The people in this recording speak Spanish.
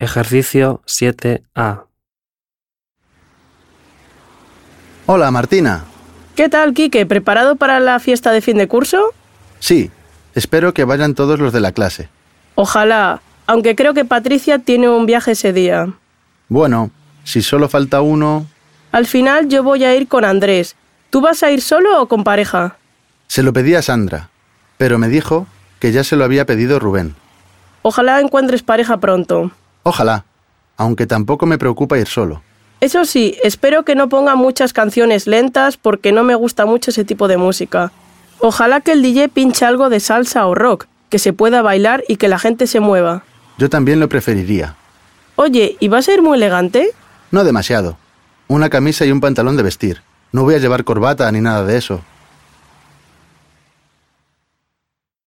Ejercicio 7A. Hola, Martina. ¿Qué tal, Quique? ¿Preparado para la fiesta de fin de curso? Sí, espero que vayan todos los de la clase. Ojalá, aunque creo que Patricia tiene un viaje ese día. Bueno, si solo falta uno... Al final yo voy a ir con Andrés. ¿Tú vas a ir solo o con pareja? Se lo pedí a Sandra, pero me dijo que ya se lo había pedido Rubén. Ojalá encuentres pareja pronto. Ojalá, aunque tampoco me preocupa ir solo. Eso sí, espero que no ponga muchas canciones lentas porque no me gusta mucho ese tipo de música. Ojalá que el DJ pinche algo de salsa o rock, que se pueda bailar y que la gente se mueva. Yo también lo preferiría. Oye, ¿y vas a ir muy elegante? No demasiado. Una camisa y un pantalón de vestir. No voy a llevar corbata ni nada de eso.